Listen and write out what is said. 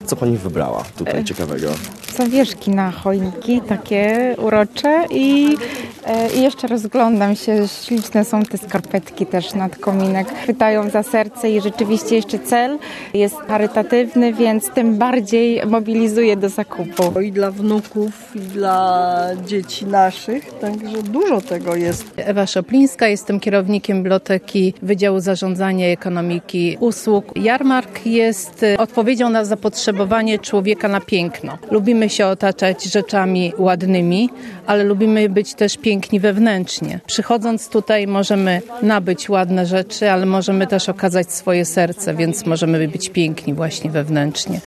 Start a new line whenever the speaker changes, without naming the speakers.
Co pani wybrała tutaj ciekawego?
Zawieszki na choinki, takie urocze i jeszcze rozglądam się, śliczne są te skarpetki też nad kominek. Chwytają za serce i rzeczywiście jeszcze cel jest charytatywny, więc tym bardziej mobilizuje do zakupu.
I dla wnuków, i dla dzieci naszych, także dużo tego jest.
Ewa Szoplińska, jestem kierownikiem Biblioteki Wydziału Zarządzania i Ekonomiki Usług. Jarmark jest odpowiedzią na zapotrzebowanie człowieka na piękno. Lubimy się otaczać rzeczami ładnymi, ale lubimy być też piękni wewnętrznie. Przychodząc tutaj możemy nabyć ładne rzeczy, ale możemy też okazać swoje serce, więc możemy być piękni właśnie wewnętrznie.